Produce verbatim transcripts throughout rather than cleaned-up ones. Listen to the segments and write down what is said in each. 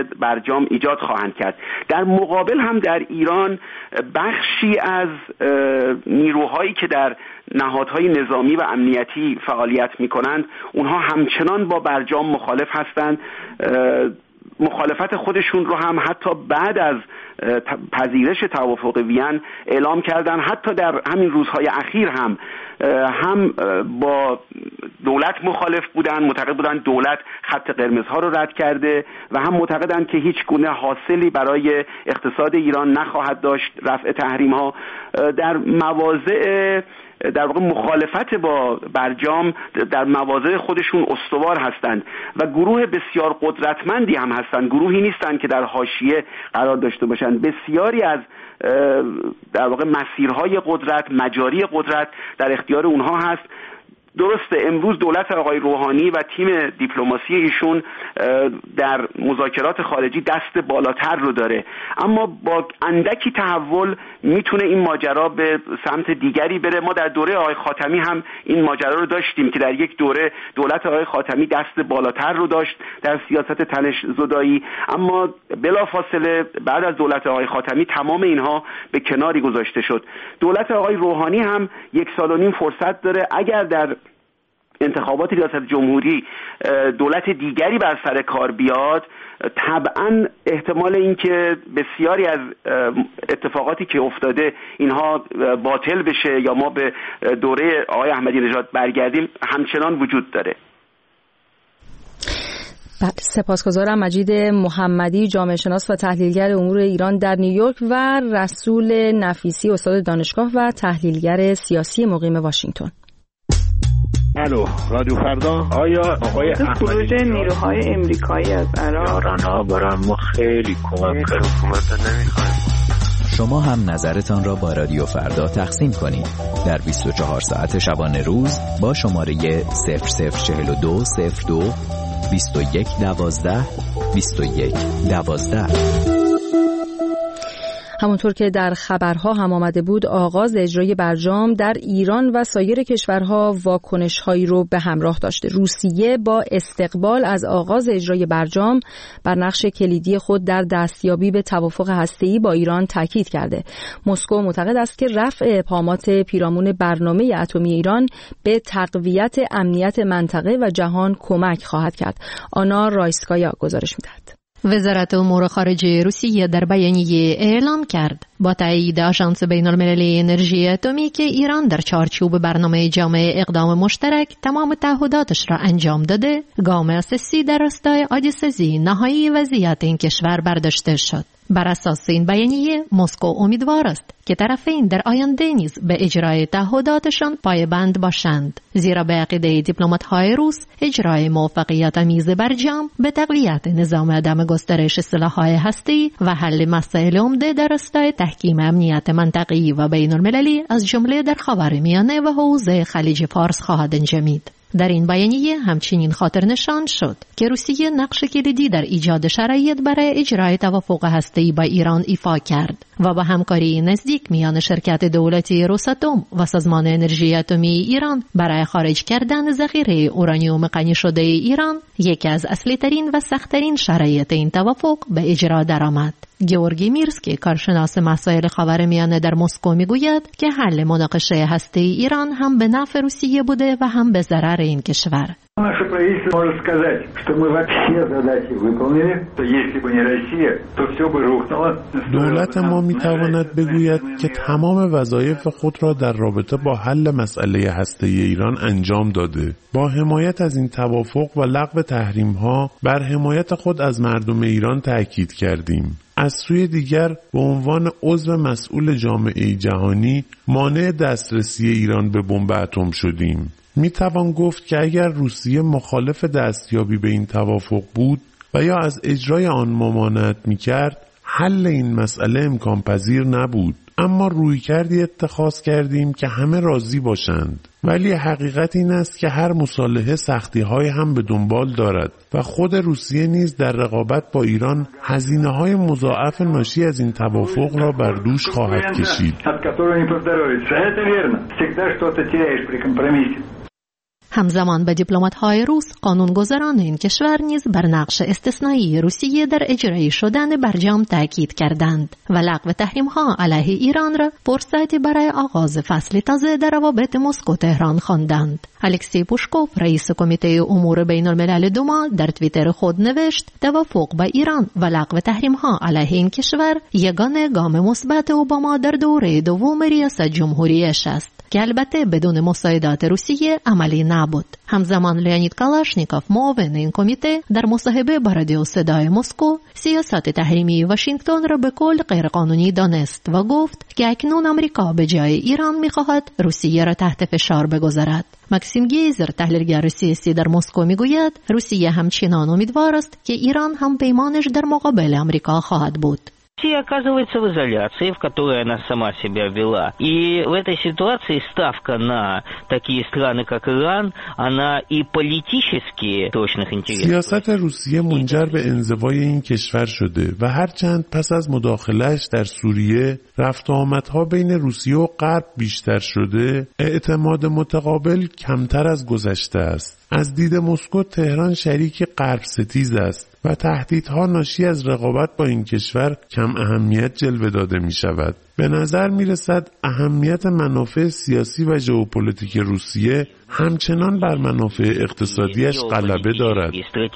برجام ایجاد خواهند کرد. در مقابل هم در ایران بخشی از نیروهایی که در نهادهای نظامی و امنیتی فعالیت میکنند اونها همچنان با برجام مخالف هستند. مخالفت خودشون رو هم حتی بعد از پذیرش توافق وین اعلام کردن. حتی در همین روزهای اخیر هم هم با دولت مخالف بودن، معتقد بودن دولت خط قرمزها رو رد کرده و هم معتقدند که هیچ گونه حاصلی برای اقتصاد ایران نخواهد داشت رفع تحریم ها. در مواضع در واقع مخالفت با برجام در مواضع خودشون استوار هستند و گروه بسیار قدرتمندی هم هستند، گروهی نیستند که در حاشیه قرار داشته باشند. بسیاری از در واقع مسیرهای قدرت، مجاری قدرت در اختیار اونها هست. درسته امروز دولت آقای روحانی و تیم دیپلماسی ایشون در مذاکرات خارجی دست بالاتر رو داره، اما با اندکی تحول میتونه این ماجرا به سمت دیگری بره. ما در دوره آقای خاتمی هم این ماجرا رو داشتیم که در یک دوره دولت آقای خاتمی دست بالاتر رو داشت در سیاست تنش زدایی، اما بلافاصله بعد از دولت آقای خاتمی تمام اینها به کناری گذاشته شد. دولت آقای روحانی هم یک سال و نیم فرصت داره. اگر در انتخابات ریاست جمهوری دولت دیگری بر سر کار بیاد، طبعا احتمال این که بسیاری از اتفاقاتی که افتاده اینها باطل بشه یا ما به دوره آقای احمدی نژاد برگردیم همچنان وجود داره. سپاسگزارم. مجید محمدی، جامعه شناس و تحلیلگر امور ایران در نیویورک، و رسول نفیسی، استاد دانشگاه و تحلیلگر سیاسی مقیم واشنگتن. الو رادیو فردا. آیا آقای خروج نیروهای امریکایی از عراق یاران‌ها برای ما خیلی کمک کرد. حکومت نمیخوایم. شما هم نظرتان را با رادیو فردا تقسیم کنید در بیست و چهار ساعت شبانه روز با شماره صفر صفر چهل و دو صفر دو بیست و یک دوازده بیست و یک دوازده. همونطور که در خبرها هم آمده بود، آغاز اجرای برجام در ایران و سایر کشورها واکنش‌هایی رو به همراه داشته. روسیه با استقبال از آغاز اجرای برجام بر نقش کلیدی خود در دستیابی به توافق هسته‌ای با ایران تاکید کرده. مسکو معتقد است که رفع ابهامات پیرامون برنامه اتمی ایران به تقویت امنیت منطقه و جهان کمک خواهد کرد. آنا رایسکایا گزارش می‌دهد. وزارت امور خارجه روسیه در بیانیه اعلام کرد با تایید آژانس بین‌المللی انرژی اتمی که ایران در چارچوب برنامه جامع اقدام مشترک تمام تعهداتش را انجام داده، گام اساسی در راستای عاجزسازی نهایی وضعیت این کشور برداشته شد. بر اساس این بیانیه مسکو امیدوار است که طرفین در آینده نیز به اجرای تعهداتشان پایبند باشند، زیرا به عقیده دیپلمات‌های روس اجرای موفقیت‌آمیز برجام به تقویت نظام عدم گسترش سلاح‌های هسته‌ای و حل مسائل عمده در راستای تحکیم امنیت منطقه‌ای و بین‌المللی از جمله در خاورمیانه و حوزه خلیج فارس خواهد انجامید. در این بیانیه همچنین خاطر نشان شد که روسیه نقش کلیدی در ایجاد شرایط برای اجرای توافق هسته‌ای با ایران ایفا کرد و با همکاری نزدیک میان شرکت دولتی روساتوم و سازمان انرژی اتمی ایران برای خارج کردن ذخیره اورانیوم غنی شده ایران یکی از اصلی ترین و سخت ترین شرایط این توافق به اجرا درآمد. گیورگی میرسکی، کارشناس مسائل خاورمیانه در مسکو، میگوید که حل مناقشه هسته‌ای ایران هم به نفع روسیه بوده و هم به ضرر این کشور. Наше правительство может сказать, что мы вообще задачи выполнили, то если бы не Россия, то все бы рухнуло. دولت ما میتواند بگوید که تمام وظایف خود را در رابطه با حل مسئله هسته‌ای ایران انجام داده. با حمایت از این توافق و لغو تحریم‌ها بر حمایت خود از مردم ایران تأکید کردیم. از سوی دیگر به عنوان عضو مسئول جامعه جهانی مانع دسترسی ایران به بمب اتم شدیم. می توان گفت که اگر روسیه مخالف دستیابی به این توافق بود و یا از اجرای آن ممانعت می کرد، حل این مسئله امکان پذیر نبود. اما روی کردی اتخاذ کردیم که همه راضی باشند. ولی حقیقت این است که هر مصالحه سختی‌های هم به دنبال دارد و خود روسیه نیز در رقابت با ایران هزینه‌های مضاعف ناشی از این توافق را بر دوش خواهد کشید. همزمان به دیپلمات‌های روس قانونگذاران این کشور نیز بر نقش استثنایی روسیه در اجرای شدن برجام تاکید کردند و لغو تحریم‌ها علیه ایران را فرصتی برای آغاز فصل تازه در روابط مسکو تهران خواندند. الکسی پوشکوف رئیس کمیته امور بین الملل دوما در توییتر خود نوشت توافق با ایران و لغو تحریم‌ها علیه این کشور یگانه گام مثبت اوباما در دوره دوم ریاست جمهوریش است که البته بدون مساعدت روسیه عملی نبود. همزمان لیونید کالاشنیکوف معاون این کمیته در مصاحبه با رادیو صدای مسکو سیاست تحریمی واشنگتن را به کل غیرقانونی دانست و گفت که اکنون آمریکا به جای ایران می‌خواهد روسیه را تحت فشار بگذارد. ماکسیم گیزر تحلیلگر سیاسی در مسکو میگوید روسیه همچنان امیدوار است که ایران هم پیمانش در مقابل آمریکا خواهد بود. Россия оказывается в изоляции, в которой она сама себя вела. И в этой ситуации ставка на такие страны, как Иран, она и политически точных интересов. سیاست روسیه منجر به انزوای این کشور شده و هرچند پس از مداخلهش در سوریه رفت و آمدها بین روسیه و غرب بیشتر شده، اعتماد متقابل کمتر از گذشته است. از دید مسکو تهران شریک غرب ستیز است و تهدیدها ناشی از رقابت با این کشور کم اهمیت جلوه داده می شود. به نظر می رسد اهمیت منافع سیاسی و ژئوپلیتیک روسیه همچنان بر منافع اقتصادیش غلبه دارد.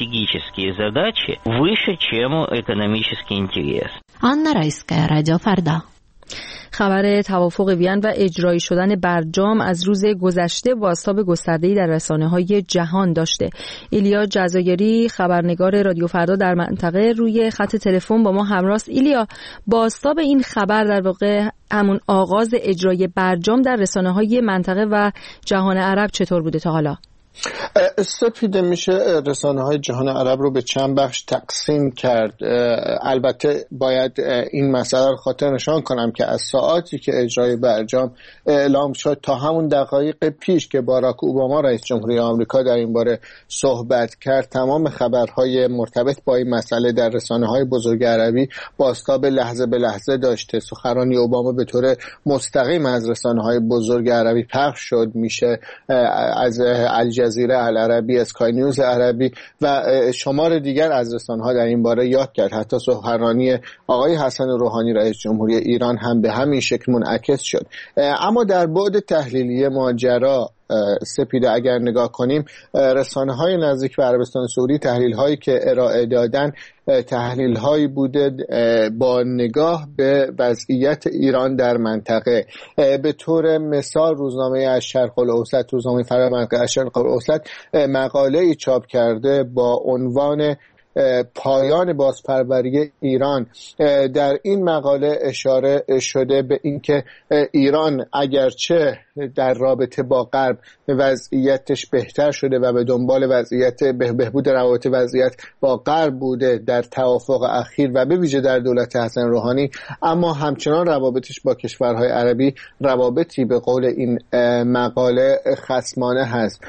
آنا رایسکایا، رادیو فردا. خبر توافق وین و اجرایی شدن برجام از روز گذشته بازتاب گسترده‌ای در رسانه‌های جهان داشته. ایلیا جزایری خبرنگار رادیو فردا در منطقه روی خط تلفن با ما همراه است. ایلیا، بازتاب این خبر در واقع همون آغاز اجرای برجام در رسانه‌های منطقه و جهان عرب چطور بوده تا حالا؟ سپیده میشه رسانه‌های جهان عرب رو به چند بخش تقسیم کرد. البته باید این مسئله رو خاطر نشان کنم که از ساعاتی که اجرای برجام اعلام شد تا همون دقایق پیش که باراک اوباما رئیس جمهوری آمریکا در این باره صحبت کرد، تمام خبرهای مرتبط با این مسئله در رسانه‌های بزرگ عربی بازتاب لحظه به لحظه داشته. سخنرانی اوباما به طور مستقیم از رسانه‌های بزرگ عربی پخش شد، میشه از الجزیره العربی، اسکای نیوز عربی و شمار دیگر از رسانه‌ها در این باره یاد کرد. حتی سخنرانی آقای حسن روحانی رئیس جمهوری ایران هم به همین شکل منعکس شد. اما در بعد تحلیلی ماجرا سپیده اگر نگاه کنیم، رسانه‌های نزدیک به عربستان سعودی تحلیل‌هایی که ارائه دادن تحلیل‌هایی بوده با نگاه به وضعیت ایران در منطقه. به طور مثال روزنامه الشرق الاوسط، روزنامه فرامنطقه الشرق الاوسط مقاله‌ای چاپ کرده با عنوان پایان بازپروری ایران. در این مقاله اشاره شده به اینکه ایران اگرچه در رابطه با غرب وضعیتش بهتر شده و به دنبال وضعیت بهبود روابط وضعیت با غرب بوده در توافق اخیر و به ویژه در دولت حسن روحانی، اما همچنان روابطش با کشورهای عربی روابطی به قول این مقاله خصمانه هست.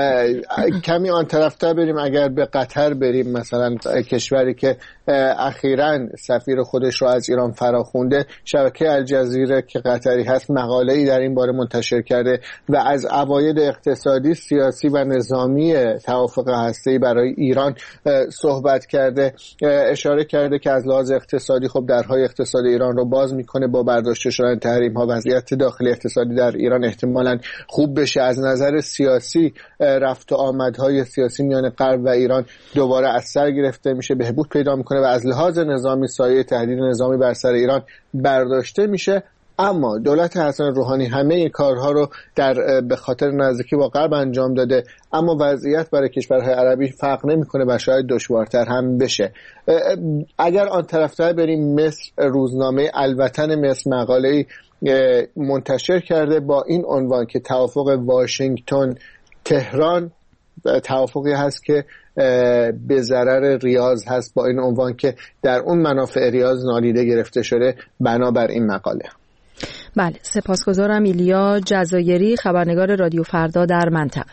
کمی آن طرفتر بریم، اگر به قطر بریم، مثلا کشوری که اخیراً سفیر خودش رو از ایران فراخونده، شبکه الجزیره که قطری هست مقاله‌ای در این باره منتشر کرده و از عواید اقتصادی، سیاسی و نظامی توافق هسته‌ای برای ایران صحبت کرده. اشاره کرده که از لحاظ اقتصادی خب درهای اقتصاد ایران رو باز میکنه، با برداشته شدن تحریم‌ها وضعیت داخلی اقتصادی در ایران احتمالاً خوب بشه. از نظر سیاسی رفت و آمدهای سیاسی میان غرب و ایران دوباره از سر گرفته میشه، بهبود پیدا میکنه و از لحاظ نظامی سایه تهدید نظامی بر سر ایران برداشته میشه. اما دولت حسن روحانی همه این کارها رو در به خاطر نزدیکی با غرب انجام داده، اما وضعیت برای کشورهای عربی فرق نمیکنه و شاید دشوارتر هم بشه. اگر آن طرفتر بریم، مصر، روزنامه الوطن مصر مقاله‌ای منتشر کرده با این عنوان که توافق واشنگتن تهران توافقی هست که به ضرر ریاض هست، با این عنوان که در اون منافع ریاض نادیده گرفته شده بنابر این مقاله. بله، سپاسگزارم. ایلیا جزایری خبرنگار رادیو فردا در منطقه.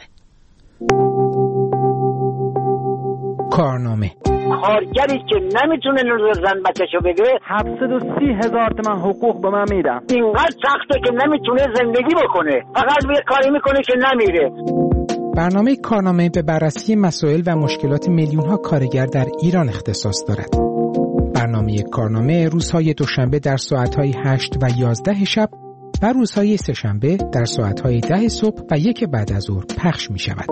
کارنامه کارگری که نمیتونه نور زن بچه‌شو بگیره هفتصد و سی هزار تومان حقوق به من میدم. اینقدر سخته که نمیتونه زندگی بکنه، فقط یه کاری میکنه که نمیره. برنامه کارنامه به بررسی مسائل و مشکلات میلیون‌ها کارگر در ایران اختصاص دارد. برنامه کارنامه روزهای دوشنبه در ساعت‌های هشت و یازده شب و روزهای سه‌شنبه در ساعت‌های ده صبح و یک بعد از ظهر پخش می‌شود.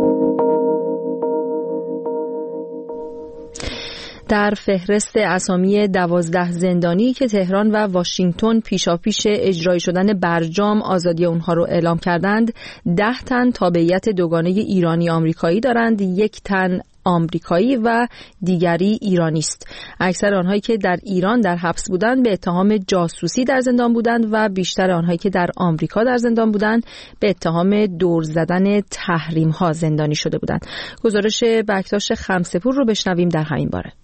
در فهرست اسامی دوازده زندانی که تهران و واشنگتن پیشاپیش اجرایی شدن برجام آزادی اونها رو اعلام کردند، ده تن تابعیت دوگانه ایرانی آمریکایی دارند، یک تن آمریکایی و دیگری ایرانی است. اکثر آنهایی که در ایران در حبس بودند به اتهام جاسوسی در زندان بودند و بیشتر آنهایی که در آمریکا در زندان بودند به اتهام دور زدن تحریم ها زندانی شده بودند. گزارش بکتاش خمسه‌پور رو بشنویم در همین باره.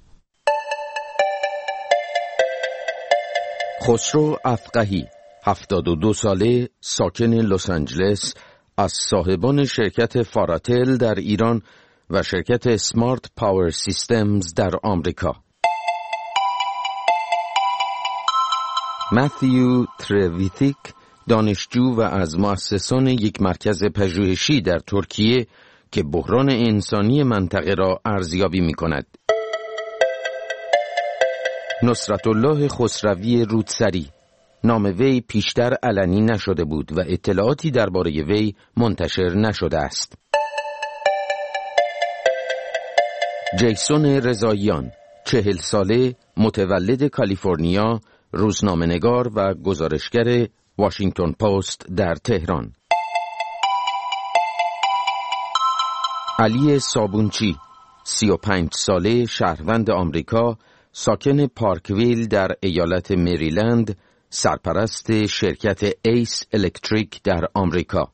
خسرو افقهی، هفتاد و دو ساله، ساکن لس آنجلس، از صاحبان شرکت فاراتل در ایران و شرکت سمارت پاور سیستمز در آمریکا. متیو ترویتیک، دانشجو و از مؤسسان یک مرکز پژوهشی در ترکیه که بحران انسانی منطقه را ارزیابی می کند. نصرت الله خسروی رودسری، نام وی پیشتر علنی نشده بود و اطلاعاتی درباره وی منتشر نشده است. جیسون رضاییان، چهل ساله، متولد کالیفرنیا، روزنامه‌نگار و گزارشگر واشنگتن پست در تهران. علی صابونچی، سی و پنج ساله، شهروند آمریکا، ساکن پارکویل در ایالت مریلند، سرپرست شرکت ایس الکتریک در آمریکا.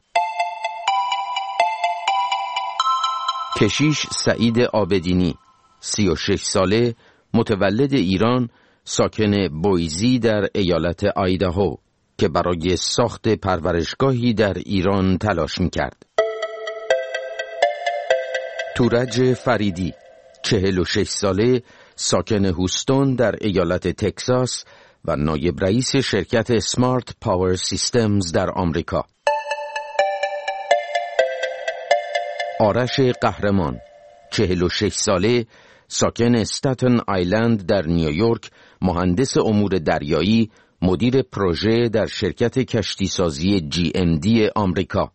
کشیش سعید آبدینی، سی و شش ساله، متولد ایران، ساکن بویزی در ایالت آیداهو که برای ساخت پرورشگاهی در ایران تلاش می‌کرد. تورج فریدی، چهل و شش ساله، ساکن هوستون در ایالت تگزاس و نایب رئیس شرکت سمارت پاور سیستمز در آمریکا. آرش قهرمان، چهل و شش ساله، ساکن استاتن آیلند در نیویورک، مهندس امور دریایی، مدیر پروژه در شرکت کشتیسازی جی ام دی آمریکا.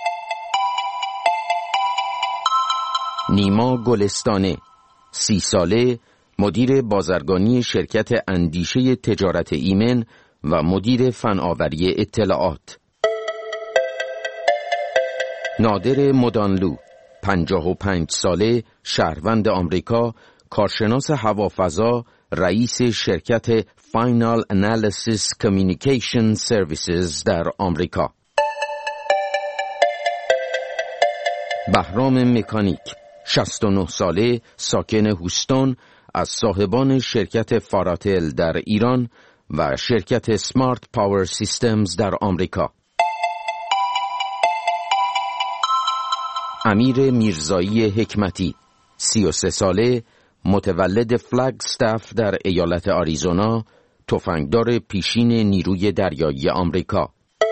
نیما گلستانه، سی ساله، مدیر بازرگانی شرکت اندیشه تجارت ایمن و مدیر فناوری اطلاعات. نادر مدانلو، پنجاه و پنج ساله، شهروند آمریکا، کارشناس هوافضا، رئیس شرکت فاینال انالیسیس کامیونیکیشن سرویسز در آمریکا. بهرام مکانیک، شصت و نه ساله، ساکن هوستون، از صاحبان شرکت فاراتل در ایران و شرکت سمارت پاور سیستمز در آمریکا. امیر میرزایی حکمتی، سی و سه ساله، متولد فلگستاف در ایالت آریزونا، تفنگدار پیشین نیروی دریایی آمریکا.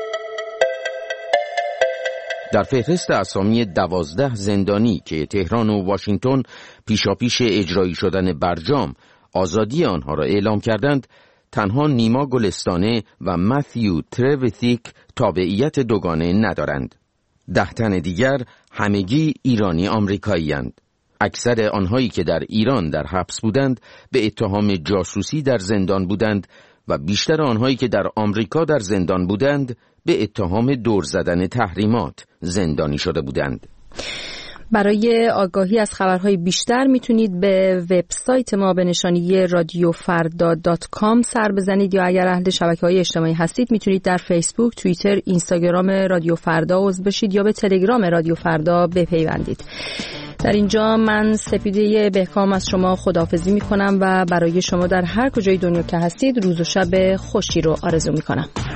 در فهرست اسامی دوازده زندانی که تهران و واشنگتن پیشاپیش اجرایی شدن برجام آزادی آنها را اعلام کردند، تنها نیما گلستانه و متیو ترویتیک تابعیت دوگانه ندارند. ده تن دیگر همگی ایرانی آمریکایی اند. اکثر آنهایی که در ایران در حبس بودند به اتهام جاسوسی در زندان بودند و بیشتر آنهایی که در آمریکا در زندان بودند به اتهام دور زدن تحریمات زندانی شده بودند. برای آگاهی از خبرهای بیشتر میتونید به وبسایت ما به نشانی رادیو فردا دات کام سر بزنید یا اگر اهل شبکه‌های اجتماعی هستید میتونید در فیسبوک، توییتر، اینستاگرام رادیو فردا عضو بشید یا به تلگرام رادیو فردا بپیوندید. در اینجا من سپیده بهکام از شما خداحافظی میکنم و برای شما در هر کجای دنیا که هستید روز و شب خوشی رو آرزو میکنم.